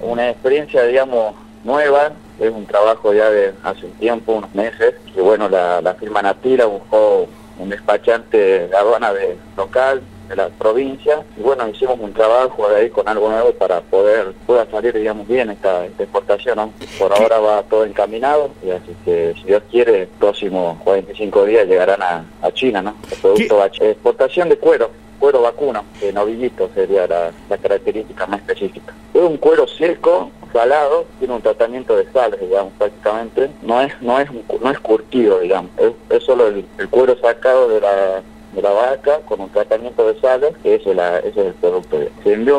una experiencia, digamos, nueva. Es un trabajo ya de hace un tiempo, unos meses, que bueno, la firma Natila buscó un despachante de aduana local de la provincia, y bueno, hicimos un trabajo de ahí con algo nuevo para pueda salir, digamos, bien esta exportación, ¿no? Por ahora va todo encaminado, y así que si Dios quiere, próximos 45 días llegarán a China, ¿no? El producto exportación de cuero vacuno, novillito sería la característica más específica. Es un cuero seco, salado, tiene un tratamiento de sales, digamos, prácticamente. No es curtido, digamos, es solo el cuero sacado de la vaca con un tratamiento de sales, que ese es el producto. Se envió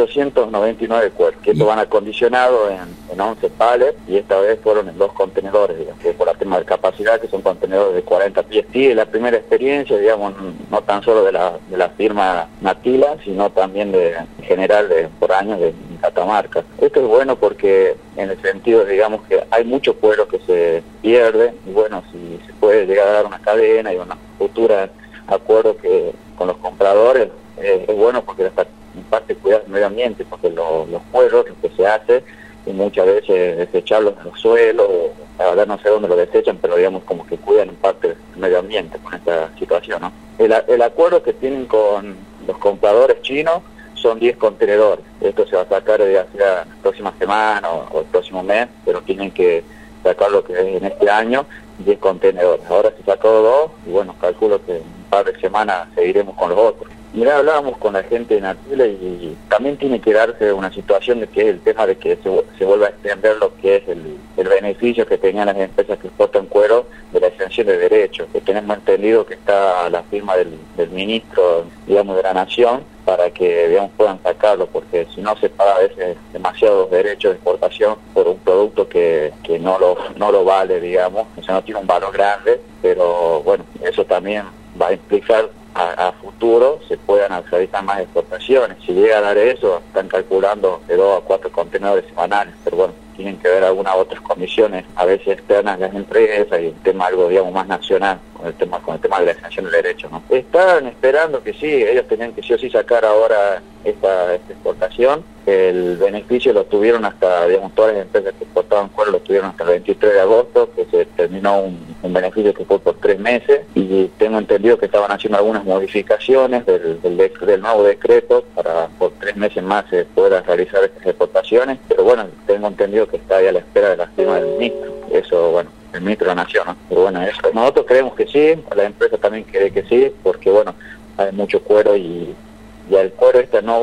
1.899 cueros, que estos van acondicionados en 11 palets, y esta vez fueron en 2 contenedores, digamos, que por el tema de capacidad, que son contenedores de 40 pies. Sí, la primera experiencia, digamos, no tan solo de la firma Natila, sino también en general por años de Catamarca. Esto es bueno porque en el sentido, digamos, que hay mucho cuero que se pierde, y bueno, si se puede llegar a dar una cadena y una futura acuerdo que con los compradores, es bueno porque en parte cuidar el medio ambiente, porque los cueros, lo que se hace, y muchas veces desecharlos en los suelos, la verdad no sé dónde lo desechan, pero digamos como que cuidan en parte el medio ambiente con esta situación, ¿no? El acuerdo que tienen con los compradores chinos son 10 contenedores. Esto se va a sacar ya sea la próxima semana o el próximo mes, pero tienen que sacar lo que es en este año, 10 contenedores. Ahora se sacó 2, y bueno, calculo que en un par de semanas seguiremos con los otros. Mirá, hablábamos con la gente de Natila, y también tiene que darse una situación de que es el tema de que se vuelva a extender lo que es el beneficio que tenían las empresas que exportan cuero de la exención de derechos, que tenemos entendido que está la firma del ministro, digamos, de la Nación, para que, digamos, puedan sacarlo, porque si no se paga a veces demasiados derechos de exportación por un producto que no lo vale, digamos, o sea, no tiene un valor grande, pero bueno, eso también va a implicar a futuro se puedan realizar más exportaciones. Si llega a dar eso, están calculando de 2 a 4 contenedores semanales, pero bueno, tienen que ver algunas otras condiciones, a veces externas de las empresas, y el tema algo, digamos, más nacional, con el tema de la exención del derecho, ¿no? Están esperando que sí, ellos tenían que sí o sí sacar ahora esta exportación. El beneficio lo tuvieron hasta, digamos, todas las empresas que exportaban cuero lo tuvieron hasta el 23 de agosto, que se terminó un beneficio que fue por 3 meses, y tengo entendido que estaban haciendo algunas modificaciones del nuevo decreto para por 3 meses más se puedan realizar estas exportaciones, pero bueno, tengo entendido que está ahí a la espera de la firma del ministro. Eso, bueno, el ministro de la Nación, ¿no? Pero bueno, eso, nosotros creemos que sí, la empresa también cree que sí, porque bueno, hay mucho cuero, y al cuero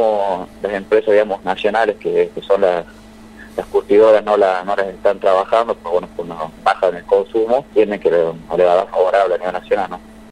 las empresas, digamos, nacionales que son las curtidoras no las están trabajando, pero bueno, pues no bajan el consumo, tienen que le va a dar favorable a nivel nacional, ¿no?